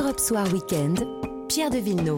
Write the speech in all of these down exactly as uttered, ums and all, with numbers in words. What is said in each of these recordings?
Europe Soir Week-end, Pierre de Villeneuve.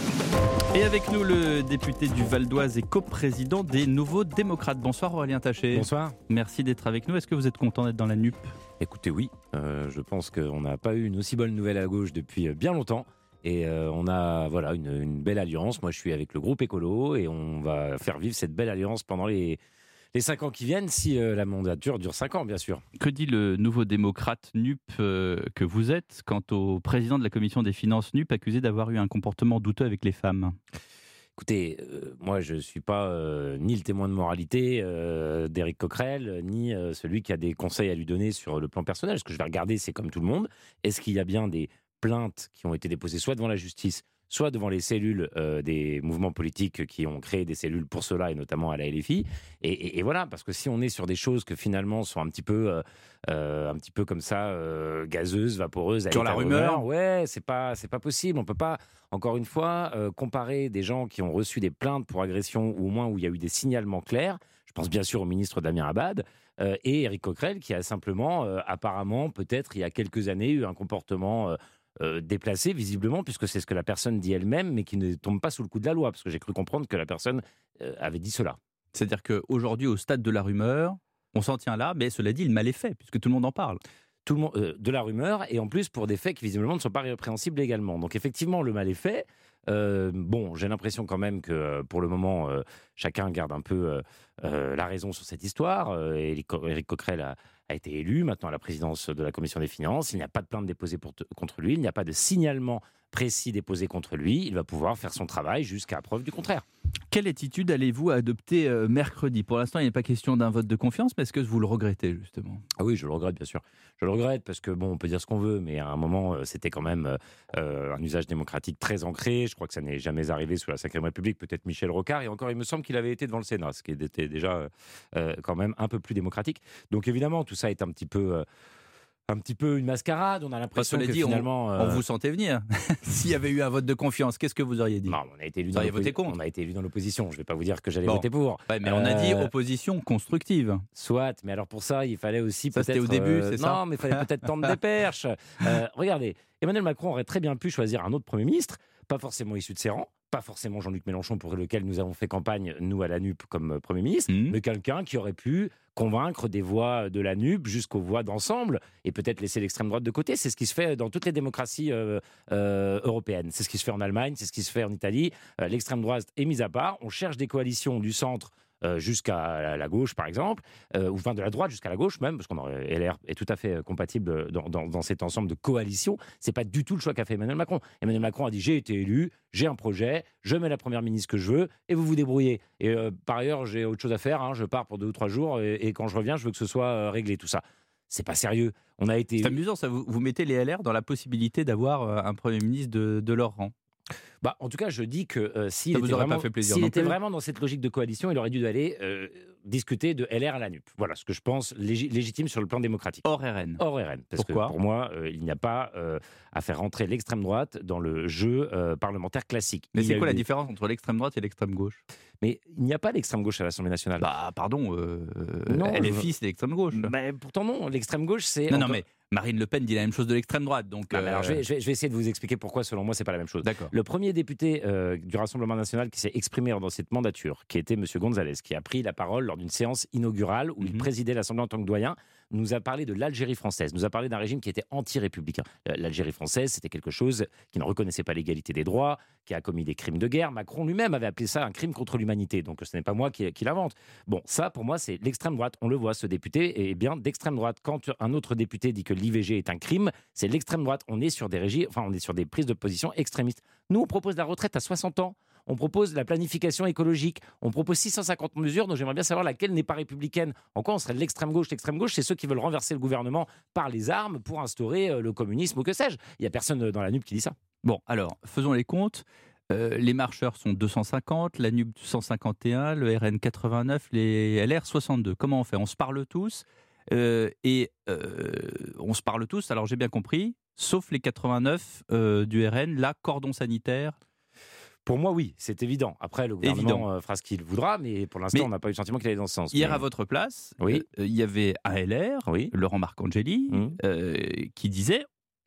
Et avec nous, le député du Val d'Oise et coprésident des Nouveaux Démocrates. Bonsoir Aurélien Taché. Bonsoir. Merci d'être avec nous. Est-ce que vous êtes content d'être dans la N U P ? Écoutez, oui. Euh, je pense qu'on n'a pas eu une aussi bonne nouvelle à gauche depuis bien longtemps. Et euh, on a voilà, une, une belle alliance. Moi, je suis avec le groupe écolo et on va faire vivre cette belle alliance pendant les, les cinq ans qui viennent, si euh, la mandature dure cinq ans, bien sûr. Que dit le nouveau démocrate N U P euh, que vous êtes quant au président de la commission des finances N U P accusé d'avoir eu un comportement douteux avec les femmes ? Écoutez, euh, moi je ne suis pas euh, ni le témoin de moralité euh, d'Éric Coquerel, ni euh, celui qui a des conseils à lui donner sur le plan personnel. Ce que je vais regarder, c'est comme tout le monde, est-ce qu'il y a bien des plaintes qui ont été déposées soit devant la justice, soit devant les cellules euh, des mouvements politiques qui ont créé des cellules pour cela, et notamment à la L F I. Et, et, et voilà, parce que si on est sur des choses que finalement sont un petit peu, euh, euh, un petit peu comme ça, euh, gazeuses, vaporeuses, sur la rumeur, rumeur, ouais, c'est pas, c'est pas possible. On peut pas, encore une fois, euh, comparer des gens qui ont reçu des plaintes pour agression, ou au moins où il y a eu des signalements clairs. Je pense bien sûr au ministre Damien Abad euh, et Éric Coquerel, qui a simplement, euh, apparemment, peut-être il y a quelques années, eu un comportement euh, Euh, déplacé visiblement, puisque c'est ce que la personne dit elle-même, mais qui ne tombe pas sous le coup de la loi, parce que j'ai cru comprendre que la personne euh, avait dit cela. C'est-à-dire qu'aujourd'hui, au stade de la rumeur, on s'en tient là, mais cela dit, le mal est fait, puisque tout le monde en parle. Tout le monde, euh, de la rumeur, et en plus pour des faits qui visiblement ne sont pas répréhensibles légalement. Donc effectivement, le mal est fait. Euh, bon, j'ai l'impression quand même que euh, pour le moment, euh, chacun garde un peu euh, euh, la raison sur cette histoire. Euh, Éric Coquerel a, a été élu maintenant à la présidence de la Commission des Finances. Il n'y a pas de plainte déposée pour te, contre lui. Il n'y a pas de signalement précis déposé contre lui. Il va pouvoir faire son travail jusqu'à preuve du contraire. Quelle attitude allez-vous adopter euh, mercredi ? Pour l'instant, il n'est pas question d'un vote de confiance, mais est-ce que vous le regrettez justement ? Ah oui, je le regrette bien sûr. Je le regrette parce que bon, on peut dire ce qu'on veut, mais à un moment, euh, c'était quand même euh, un usage démocratique très ancré. Je crois que ça n'est jamais arrivé sous la cinquième République. Peut-être Michel Rocard, et encore, il me semble qu'il avait été devant le Sénat, ce qui était déjà euh, quand même un peu plus démocratique. Donc évidemment, tout ça est un petit peu. Euh, un petit peu une mascarade, on a l'impression que dit, finalement... On, euh... on vous sentait venir. S'il y avait eu un vote de confiance, qu'est-ce que vous auriez dit ? Non, on a été élu vous dans auriez voté contre. On a été élu dans l'opposition, je ne vais pas vous dire que j'allais bon. voter pour. Ouais, mais euh... on a dit opposition constructive. Soit, mais alors pour ça, il fallait aussi ça, peut-être... C'était au début, euh... c'est ça ? Non, mais il fallait peut-être tendre des perches. Euh, regardez, Emmanuel Macron aurait très bien pu choisir un autre Premier ministre, pas forcément issu de ses rangs, pas forcément Jean-Luc Mélenchon, pour lequel nous avons fait campagne, nous, à la N U P, comme Premier ministre, mmh. mais quelqu'un qui aurait pu convaincre des voix de la N U P jusqu'aux voix d'ensemble, et peut-être laisser l'extrême droite de côté. C'est ce qui se fait dans toutes les démocraties euh, euh, européennes. C'est ce qui se fait en Allemagne, c'est ce qui se fait en Italie. Euh, l'extrême droite est mise à part. On cherche des coalitions du centre Euh, jusqu'à la gauche, par exemple, euh, ou enfin de la droite jusqu'à la gauche même, parce qu'on aurait, L R est tout à fait compatible dans, dans, dans cet ensemble de coalitions. C'est pas du tout le choix qu'a fait Emmanuel Macron. Emmanuel Macron a dit: j'ai été élu, j'ai un projet, je mets la première ministre que je veux, et vous vous débrouillez. Et euh, par ailleurs, j'ai autre chose à faire. Hein, je pars pour deux ou trois jours, et, et quand je reviens, je veux que ce soit euh, réglé tout ça. C'est pas sérieux. On a été. C'est amusant, ça. Vous, vous mettez les L R dans la possibilité d'avoir euh, un premier ministre de, de leur rang. Bah, en tout cas, je dis que euh, s'il ça était, vous aurait vraiment, pas fait plaisir s'il non était plus. vraiment dans cette logique de coalition, il aurait dû aller euh, discuter de L R à la N U P. Voilà ce que je pense lég- légitime sur le plan démocratique. Hors R N. Hors R N. Parce Pourquoi ? que pour moi, euh, il n'y a pas euh, à faire rentrer l'extrême droite dans le jeu euh, parlementaire classique. Mais il c'est quoi la des... différence entre l'extrême droite et l'extrême gauche ? Mais il n'y a pas d'extrême gauche à l'Assemblée nationale. Bah, pardon, euh, non, L F I, c'est l'extrême gauche. Mais pourtant non, l'extrême gauche, c'est... Non, encore... non, mais Marine Le Pen dit la même chose de l'extrême droite. Donc, non, euh... alors je, vais, je, vais, je vais essayer de vous expliquer pourquoi, selon moi, c'est pas la même chose. D'accord. Le premier député euh, du Rassemblement national qui s'est exprimé dans cette mandature, qui était M. Gonzalez, qui a pris la parole lors d'une séance inaugurale où mm-hmm. il présidait l'Assemblée en tant que doyen, nous a parlé de l'Algérie française, nous a parlé d'un régime qui était anti-républicain. L'Algérie française, c'était quelque chose qui ne reconnaissait pas l'égalité des droits, qui a commis des crimes de guerre. Macron lui-même avait appelé ça un crime contre l'humanité, donc ce n'est pas moi qui, qui l'invente. Bon, ça, pour moi, c'est l'extrême droite. On le voit, ce député est bien d'extrême droite. Quand un autre député dit que l'I V G est un crime, c'est l'extrême droite. On est sur des régimes, enfin, on est sur des prises de position extrémistes. Nous, on propose la retraite à soixante ans. On propose la planification écologique, on propose six cent cinquante mesures, donc j'aimerais bien savoir laquelle n'est pas républicaine. En quoi on serait de l'extrême gauche ? L'extrême gauche, c'est ceux qui veulent renverser le gouvernement par les armes pour instaurer le communisme ou que sais-je. Il n'y a personne dans la N U P qui dit ça. Bon, alors, faisons les comptes. Euh, les marcheurs sont deux cent cinquante, la N U P cent cinquante et un, le R N quatre-vingt-neuf, les L R soixante-deux. Comment on fait ? On se parle tous euh, et euh, on se parle tous, alors j'ai bien compris, sauf les quatre-vingt-neuf euh, du R N, là, cordon sanitaire. Pour moi, oui, c'est évident. Après, le gouvernement euh, fera ce qu'il voudra, mais pour l'instant, mais on n'a pas eu le sentiment qu'il allait dans ce sens. Hier, mais... à votre place, oui. il euh, y avait un L R, oui. Laurent Marcangeli, mmh. euh, qui disait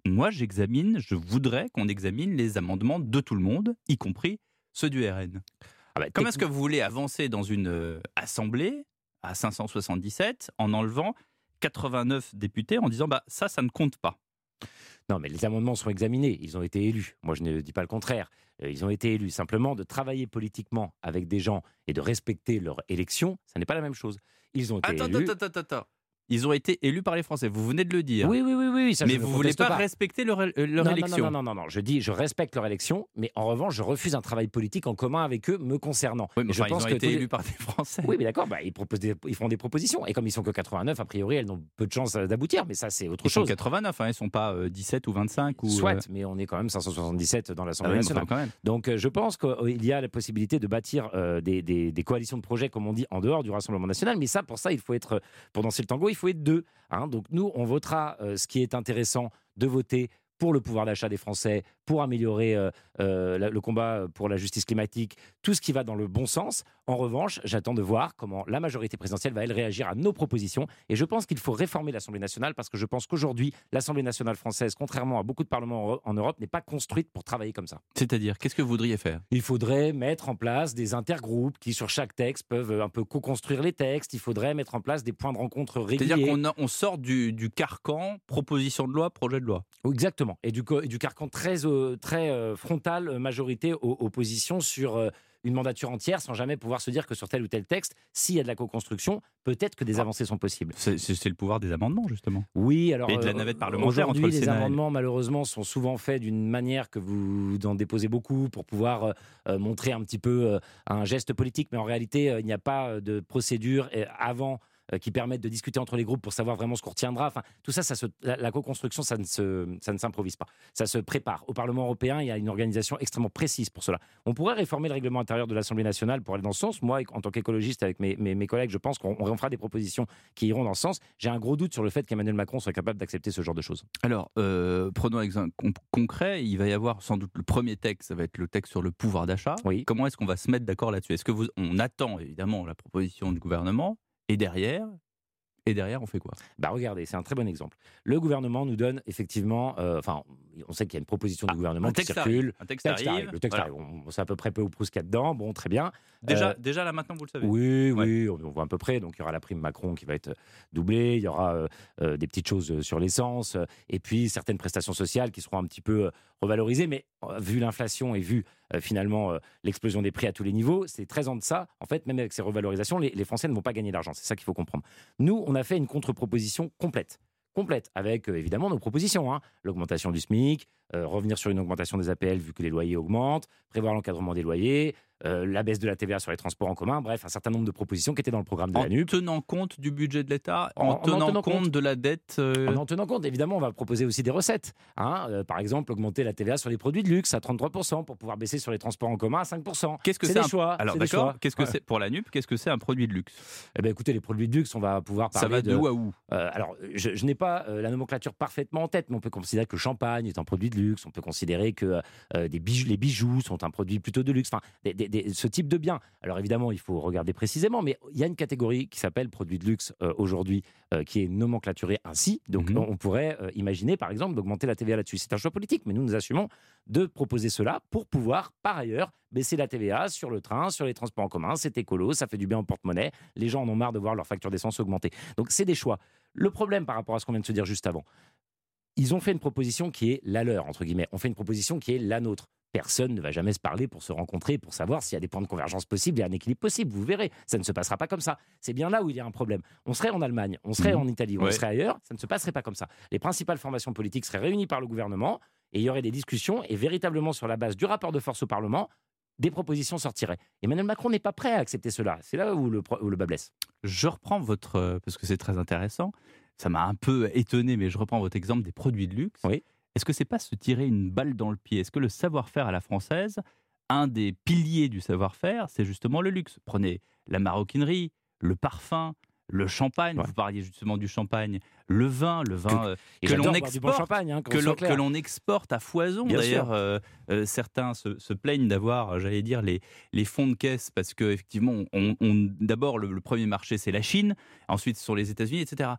moi j'examine, je voudrais qu'on examine les amendements de tout le monde, y compris ceux du R N. Ah bah, Comment est-ce que vous voulez avancer dans une euh, assemblée à cinq cent soixante-dix-sept en enlevant quatre-vingt-neuf députés en disant bah, ça, ça ne compte pas? Non, mais les amendements sont examinés, ils ont été élus. Moi, je ne dis pas le contraire. Ils ont été élus. Simplement, de travailler politiquement avec des gens et de respecter leur élection, ça n'est pas la même chose. Ils ont été attends, élus. Attends, attends, attends. Ils ont été élus par les Français. Vous venez de le dire. Oui, oui, oui, oui. Ça, mais je vous ne ne voulez pas, pas respecter leur, leur non, élection. Non, non, non, non, non. Je dis, je respecte leur élection, mais en revanche, je refuse un travail politique en commun avec eux me concernant. Oui, mais je enfin, pense ils ont que été les... élus par des Français. Oui, mais d'accord. Bah, ils proposent, des... ils font des propositions, et comme ils sont que quatre-vingt-neuf, a priori, elles n'ont peu de chances d'aboutir. Mais ça, c'est autre ils chose. Ils sont quatre-vingt-neuf, hein, ils ne sont pas euh, dix-sept ou vingt-cinq ou. Soit, euh... mais on est quand même cinq cent soixante-dix-sept dans l'Assemblée ah oui, nationale. Quand même. Donc, euh, je pense qu'il y a la possibilité de bâtir euh, des, des, des coalitions de projets, comme on dit, en dehors du Rassemblement national. Mais ça, pour ça, il faut être, pour danser le tango, il faut être deux. Hein. Donc, nous, on votera euh, ce qui est intéressant de voter pour le pouvoir d'achat des Français, pour améliorer euh, euh, le combat pour la justice climatique, tout ce qui va dans le bon sens. En revanche, j'attends de voir comment la majorité présidentielle va, elle, réagir à nos propositions. Et je pense qu'il faut réformer l'Assemblée nationale, parce que je pense qu'aujourd'hui, l'Assemblée nationale française, contrairement à beaucoup de parlements en Europe, n'est pas construite pour travailler comme ça. C'est-à-dire, qu'est-ce que vous voudriez faire? Il faudrait mettre en place des intergroupes qui, sur chaque texte, peuvent un peu co-construire les textes. Il faudrait mettre en place des points de rencontre réguliers. C'est-à-dire qu'on a, on sort du, du carcan proposition de loi, projet de loi. Exactement. Et du, du carcan très, euh, très euh, frontal, euh, majorité aux oppositions sur euh, une mandature entière, sans jamais pouvoir se dire que sur tel ou tel texte, s'il y a de la co-construction, peut-être que des avancées sont possibles. C'est, c'est le pouvoir des amendements, justement. Oui, alors... Et de la navette parlementaire entre le Aujourd'hui, les Sénat amendements, malheureusement, sont souvent faits d'une manière que vous en déposez beaucoup pour pouvoir euh, montrer un petit peu euh, un geste politique, mais en réalité, euh, il n'y a pas de procédure euh, avant... qui permettent de discuter entre les groupes pour savoir vraiment ce qu'on retiendra. Enfin, tout ça, ça se, la, la co-construction, ça ne, se, ça ne s'improvise pas. Ça se prépare. Au Parlement européen, il y a une organisation extrêmement précise pour cela. On pourrait réformer le règlement intérieur de l'Assemblée nationale pour aller dans ce sens. Moi, en tant qu'écologiste, avec mes, mes, mes collègues, je pense qu'on on fera des propositions qui iront dans ce sens. J'ai un gros doute sur le fait qu'Emmanuel Macron soit capable d'accepter ce genre de choses. Alors, euh, prenons un exemple concret. Il va y avoir sans doute le premier texte, ça va être le texte sur le pouvoir d'achat. Oui. Comment est-ce qu'on va se mettre d'accord là-dessus? Est-ce que vous, on attend évidemment la proposition du gouvernement et derrière Et derrière, on fait quoi? Bah regardez, c'est un très bon exemple. Le gouvernement nous donne effectivement, euh, enfin, on sait qu'il y a une proposition du ah, gouvernement un qui texte circule. Arrive, un texte, texte arrive. arrive. Le texte voilà. arrive. On sait à peu près peu ou prou ce qu'il y a dedans. Bon, très bien. Déjà, euh, déjà là maintenant, vous le savez. Oui, ouais. oui, on, on voit à peu près. Donc il y aura la prime Macron qui va être doublée. Il y aura euh, euh, des petites choses sur l'essence, euh, et puis certaines prestations sociales qui seront un petit peu euh, revalorisées. Mais euh, vu l'inflation et vu euh, finalement euh, l'explosion des prix à tous les niveaux, c'est très en deçà. En fait, même avec ces revalorisations, les, les Français ne vont pas gagner d'argent. C'est ça qu'il faut comprendre. Nous, on a fait une contre-proposition complète. complète, avec euh, évidemment nos propositions, hein. L'augmentation du SMIC, euh, revenir sur une augmentation des A P L vu que les loyers augmentent, prévoir l'encadrement des loyers, euh, la baisse de la T V A sur les transports en commun, bref, un certain nombre de propositions qui étaient dans le programme de en la N U P. En tenant compte du budget de l'État, en, en, en, tenant, en tenant compte, compte de la dette euh... En en tenant compte, évidemment, on va proposer aussi des recettes. Hein. Euh, par exemple, augmenter la T V A sur les produits de luxe à trente-trois pour cent pour pouvoir baisser sur les transports en commun à cinq pour cent. Qu'est-ce que c'est, c'est des un... choix. Alors c'est d'accord, qu'est-ce que ouais. c'est pour la N U P? Qu'est-ce que c'est un produit de luxe? Eh bien, écoutez, les produits de luxe, on va pouvoir parler. Ça va de, de où à où? euh, Alors, je, je n'ai pas euh, la nomenclature parfaitement en tête, mais on peut considérer que le champagne est un produit de luxe. On peut considérer que euh, des bijoux, les bijoux sont un produit plutôt de luxe. Enfin, des, des, des, ce type de biens. Alors évidemment, il faut regarder précisément, mais il y a une catégorie qui s'appelle produits de luxe euh, aujourd'hui, euh, qui est nomenclaturée ainsi. Donc, mm-hmm. on, on pourrait euh, imaginer, par exemple, d'augmenter la T V A là-dessus. C'est un choix politique, mais nous, nous assumons de proposer cela pour pouvoir, par ailleurs, baisser la T V A sur le train, sur les transports en commun. C'est écolo, ça fait du bien au porte-monnaie. Les gens en ont marre de voir leur facture d'essence augmenter. Donc, c'est des choix. Le problème par rapport à ce qu'on vient de se dire juste avant, ils ont fait une proposition qui est la leur, entre guillemets. On fait une proposition qui est la nôtre. Personne ne va jamais se parler pour se rencontrer, pour savoir s'il y a des points de convergence possibles et un équilibre possible. Vous verrez, ça ne se passera pas comme ça. C'est bien là où il y a un problème. On serait en Allemagne, on serait mmh. en Italie, ouais. on serait ailleurs, ça ne se passerait pas comme ça. Les principales formations politiques seraient réunies par le gouvernement et il y aurait des discussions et véritablement sur la base du rapport de force au Parlement, des propositions sortiraient. Emmanuel Macron n'est pas prêt à accepter cela. C'est là où le, où le bas blesse. Je reprends votre... parce que c'est très intéressant. Ça m'a un peu étonné, mais je reprends votre exemple des produits de luxe. Oui. Est-ce que c'est pas se tirer une balle dans le pied? Est-ce que le savoir-faire à la française, un des piliers du savoir-faire, c'est justement le luxe? Prenez la maroquinerie, le parfum, le champagne. Ouais. Vous parliez justement du champagne, le vin, le vin que, que l'on exporte, bon champagne, hein, que, l'on, que l'on exporte à foison. Bien D'ailleurs, euh, euh, certains se, se plaignent d'avoir, j'allais dire, les, les fonds de caisse parce que effectivement, on, on, d'abord le, le premier marché c'est la Chine, ensuite ce sont les États-Unis, et cetera.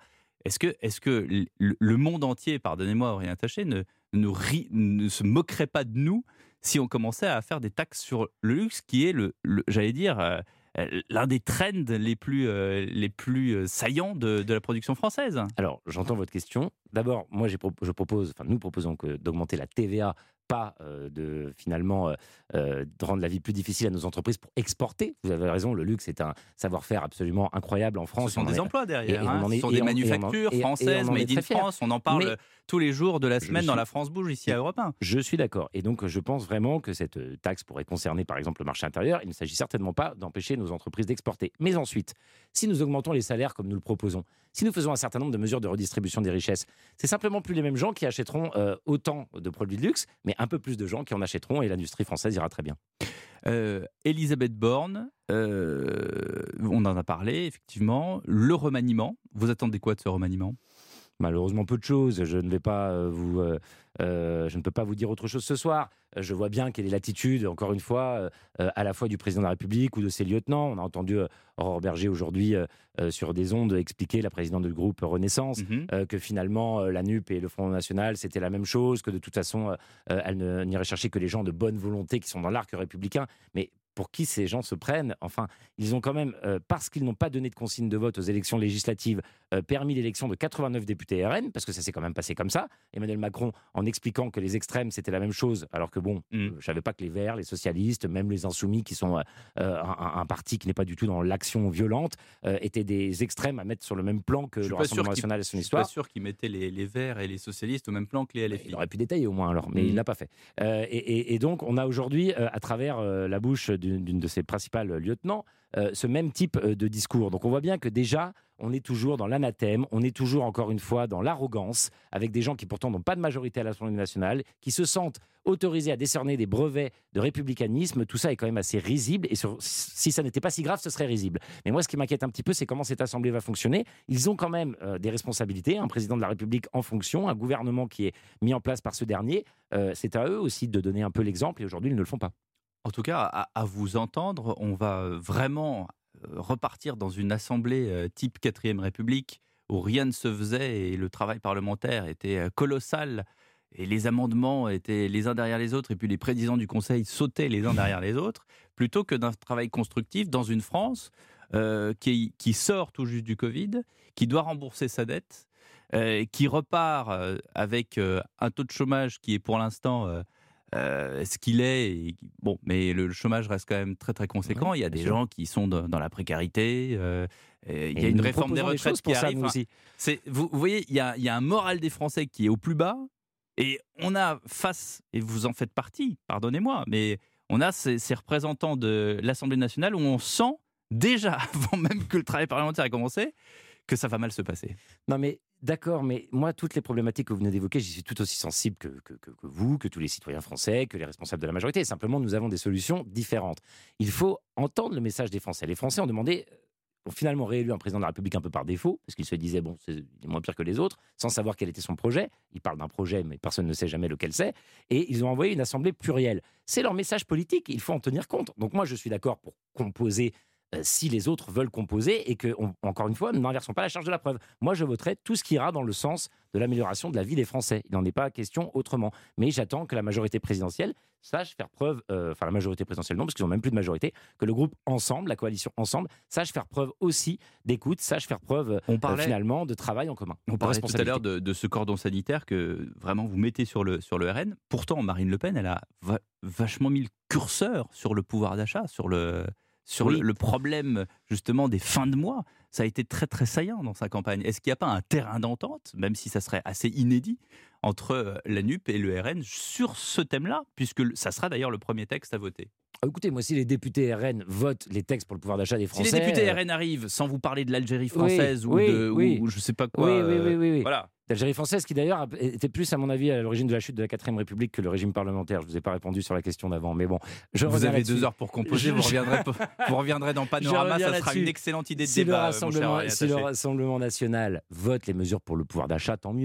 est-ce que, est-ce que le, le monde entier, pardonnez-moi Aurélien Taché, ne, ne, ri, ne se moquerait pas de nous si on commençait à faire des taxes sur le luxe, qui est, le, le j'allais dire, euh, l'un des trends les plus, euh, les plus saillants de, de la production française? Alors, j'entends votre question. D'abord, moi, j'ai pro- je propose, enfin, nous proposons que, d'augmenter la T V A, pas euh, de finalement euh, euh, de rendre la vie plus difficile à nos entreprises pour exporter. Vous avez raison, le luxe est un savoir-faire absolument incroyable en France. Ce sont on des est... emplois derrière. Et, et hein. on Ce est, sont des on, manufactures et on, françaises, et on made in France. On en parle Mais tous les jours de la semaine suis, dans la France Bouge, ici à Europe un. Je suis d'accord. Et donc, je pense vraiment que cette taxe pourrait concerner, par exemple, le marché intérieur. Il ne s'agit certainement pas d'empêcher nos entreprises d'exporter. Mais ensuite, si nous augmentons les salaires comme nous le proposons, si nous faisons un certain nombre de mesures de redistribution des richesses, c'est simplement plus les mêmes gens qui achèteront euh, autant de produits de luxe, mais un peu plus de gens qui en achèteront, et l'industrie française ira très bien. Euh, Elisabeth Borne, euh, on en a parlé, effectivement. Le remaniement, vous attendez quoi de ce remaniement ? Malheureusement, peu de choses. Je ne vais pas euh, vous, euh, euh, je ne peux pas vous dire autre chose ce soir. Je vois bien quelle est l'attitude, encore une fois, euh, à la fois du président de la République ou de ses lieutenants. On a entendu euh, Aurore Berger aujourd'hui euh, euh, sur des ondes expliquer, la présidente du groupe Renaissance, mm-hmm. euh, que finalement euh, la N U P et le Front National c'était la même chose, que de toute façon euh, elle ne, n'irait chercher que les gens de bonne volonté qui sont dans l'arc républicain. Mais pour qui ces gens se prennent? Enfin, ils ont quand même, euh, parce qu'ils n'ont pas donné de consigne de vote aux élections législatives, euh, permis l'élection de quatre-vingt-neuf députés R N, parce que ça s'est quand même passé comme ça. Emmanuel Macron, en expliquant que les extrêmes, c'était la même chose, alors que bon, mm. euh, je ne savais pas que les Verts, les socialistes, même les Insoumis, qui sont euh, un, un parti qui n'est pas du tout dans l'action violente, euh, étaient des extrêmes à mettre sur le même plan que le Rassemblement national et son histoire. Je ne suis pas sûr qu'il mettait les, les Verts et les socialistes au même plan que les L F I. Il aurait pu détailler au moins alors, mais mm. il ne l'a pas fait. Euh, et, et, et donc, on a aujourd'hui, euh, à travers euh, la bouche d'une, d'une de ses principales lieutenants, euh, ce même type euh, de discours. Donc on voit bien que déjà, on est toujours dans l'anathème, on est toujours, encore une fois, dans l'arrogance, avec des gens qui pourtant n'ont pas de majorité à l'Assemblée nationale, qui se sentent autorisés à décerner des brevets de républicanisme. Tout ça est quand même assez risible, et sur, si ça n'était pas si grave, ce serait risible. Mais moi, ce qui m'inquiète un petit peu, c'est comment cette Assemblée va fonctionner. Ils ont quand même euh, des responsabilités, un président de la République en fonction, un gouvernement qui est mis en place par ce dernier. Euh, c'est à eux aussi de donner un peu l'exemple, et aujourd'hui, ils ne le font pas. En tout cas, à, à vous entendre, on va vraiment repartir dans une assemblée type quatrième République où rien ne se faisait et le travail parlementaire était colossal et les amendements étaient les uns derrière les autres et puis les présidents du Conseil sautaient les uns derrière les autres, plutôt que d'un travail constructif dans une France euh, qui, qui sort tout juste du Covid, qui doit rembourser sa dette, euh, qui repart euh, avec euh, un taux de chômage qui est pour l'instant... Euh, Euh, ce qu'il est, et, bon, mais le, le chômage reste quand même très très conséquent. Oui, il y a des sûr. gens qui sont de, dans la précarité. Euh, il y a une réforme des retraites qui arrive. Enfin, c'est, vous, vous voyez, il y, a, il y a un moral des Français qui est au plus bas, et on a face, et vous en faites partie, pardonnez-moi, mais on a ces, ces représentants de l'Assemblée nationale où on sent déjà, avant même que le travail parlementaire ait commencé, que ça va mal se passer. Non mais d'accord, mais moi, toutes les problématiques que vous venez d'évoquer, j'y suis tout aussi sensible que, que, que, que vous, que tous les citoyens français, que les responsables de la majorité. Simplement, nous avons des solutions différentes. Il faut entendre le message des Français. Les Français ont demandé, ont finalement réélu un président de la République un peu par défaut, parce qu'ils se disaient, bon, c'est, il est moins pire que les autres, sans savoir quel était son projet. Ils parlent d'un projet, mais personne ne sait jamais lequel c'est. Et ils ont envoyé une assemblée plurielle. C'est leur message politique, il faut en tenir compte. Donc moi, je suis d'accord pour composer si les autres veulent composer et que, on, encore une fois, nous n'inversons pas la charge de la preuve. Moi, je voterai tout ce qui ira dans le sens de l'amélioration de la vie des Français. Il n'en est pas question autrement. Mais j'attends que la majorité présidentielle sache faire preuve, euh, enfin la majorité présidentielle non, parce qu'ils n'ont même plus de majorité, que le groupe Ensemble, la coalition Ensemble, sache faire preuve aussi d'écoute, sache faire preuve on parlait, euh, finalement de travail en commun. On parlait tout à l'heure de, de ce cordon sanitaire que vraiment vous mettez sur le, sur le R N. Pourtant, Marine Le Pen, elle a va, vachement mis le curseur sur le pouvoir d'achat, sur le... sur oui. le, le problème justement des fins de mois. Ça a été très très saillant dans sa campagne. Est-ce qu'il n'y a pas un terrain d'entente, même si ça serait assez inédit, entre la N U P et le R N sur ce thème-là, puisque ça sera d'ailleurs le premier texte à voter? Écoutez, moi, si les députés R N votent les textes pour le pouvoir d'achat des Français... Si les députés R N arrivent, sans vous parler de l'Algérie française oui, ou, oui, de, oui. ou, ou je ne sais pas quoi... Oui, oui, oui. oui, oui. Voilà. L'Algérie française, qui d'ailleurs était plus, à mon avis, à l'origine de la chute de la quatrième République que le régime parlementaire. Je ne vous ai pas répondu sur la question d'avant, mais bon. Je vous avez là-dessus. deux heures pour composer, vous reviendrez, vous reviendrez dans Panorama, ça sera une excellente idée de si débat. Le Rassemblement, si le Rassemblement national vote les mesures pour le pouvoir d'achat, tant mieux.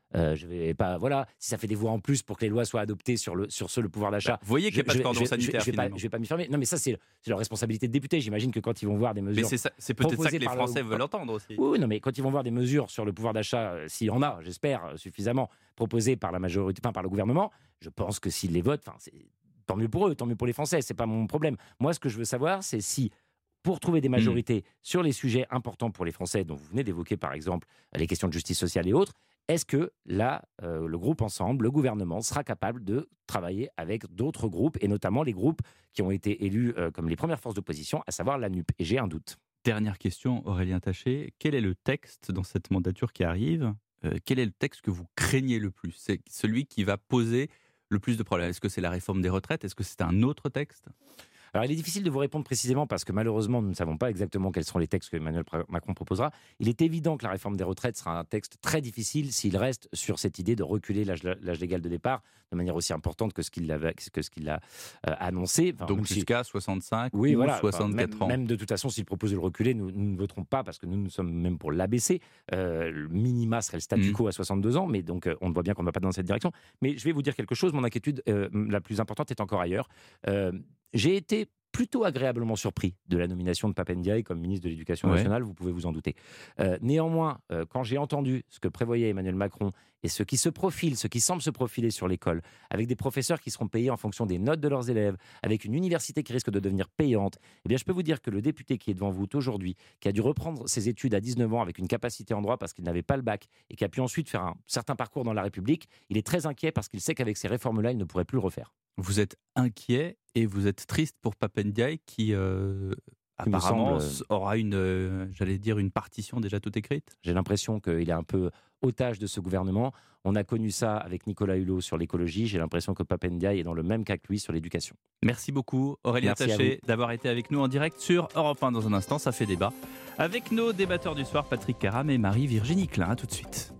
Euh, je vais pas, voilà, si ça fait des voix en plus pour que les lois soient adoptées sur le sur ce le pouvoir d'achat. Bah, vous voyez qu'il n'y a pas de cordon sanitaire. Je vais pas, je vais pas m'y fermer. Non, mais ça c'est c'est leur responsabilité de député. J'imagine que quand ils vont voir des mesures. Mais c'est, ça, c'est peut-être ça que les Français le... veulent entendre aussi. Oui, non, mais quand ils vont voir des mesures sur le pouvoir d'achat, euh, s'il y en a, j'espère suffisamment proposées par la majorité, enfin par le gouvernement, je pense que s'ils les votent, enfin c'est tant mieux pour eux, tant mieux pour les Français. C'est pas mon problème. Moi, ce que je veux savoir, c'est si pour trouver des majorités mmh. sur les sujets importants pour les Français, dont vous venez d'évoquer par exemple les questions de justice sociale et autres. Est-ce que là, euh, le groupe Ensemble, le gouvernement, sera capable de travailler avec d'autres groupes, et notamment les groupes qui ont été élus euh, comme les premières forces d'opposition, à savoir la N U P ? Et j'ai un doute. Dernière question, Aurélien Taché. Quel est le texte dans cette mandature qui arrive euh, Quel est le texte que vous craignez le plus ? C'est celui qui va poser le plus de problèmes. Est-ce que c'est la réforme des retraites ? Est-ce que c'est un autre texte ? Alors, il est difficile de vous répondre précisément parce que malheureusement, nous ne savons pas exactement quels seront les textes que Emmanuel Macron proposera. Il est évident que la réforme des retraites sera un texte très difficile s'il reste sur cette idée de reculer l'âge, l'âge légal de départ de manière aussi importante que ce qu'il, avait, que ce qu'il a euh, annoncé. Enfin, donc jusqu'à si... soixante-cinq oui, ou voilà, soixante-quatre enfin, même, ans. Même de toute façon, s'il propose de le reculer, nous, nous ne voterons pas parce que nous, nous sommes même pour l'abaisser. Euh, le minima serait le statu quo mmh. à soixante-deux ans, mais donc euh, on voit bien qu'on ne va pas dans cette direction. Mais je vais vous dire quelque chose, mon inquiétude euh, la plus importante est encore ailleurs. Euh, j'ai été plutôt agréablement surpris de la nomination de Pape Ndiaye comme ministre de l'Éducation ouais. nationale, vous pouvez vous en douter. Euh, néanmoins, euh, quand j'ai entendu ce que prévoyait Emmanuel Macron et ce qui se profile, ce qui semble se profiler sur l'école, avec des professeurs qui seront payés en fonction des notes de leurs élèves, avec une université qui risque de devenir payante, eh bien je peux vous dire que le député qui est devant vous aujourd'hui, qui a dû reprendre ses études à dix-neuf ans avec une capacité en droit parce qu'il n'avait pas le bac et qui a pu ensuite faire un certain parcours dans la République, il est très inquiet parce qu'il sait qu'avec ces réformes-là, il ne pourrait plus le refaire. Vous êtes inquiet et vous êtes triste pour Pape Ndiaye qui euh, apparemment semble... aura une, euh, j'allais dire, une partition déjà toute écrite. J'ai l'impression qu'il est un peu otage de ce gouvernement. On a connu ça avec Nicolas Hulot sur l'écologie. J'ai l'impression que Pape Ndiaye est dans le même cas que lui sur l'éducation. Merci beaucoup Aurélien Taché d'avoir été avec nous en direct sur Europe un. Dans un instant, ça fait débat avec nos débatteurs du soir, Patrick Caram et Marie-Virginie Klein. À tout de suite.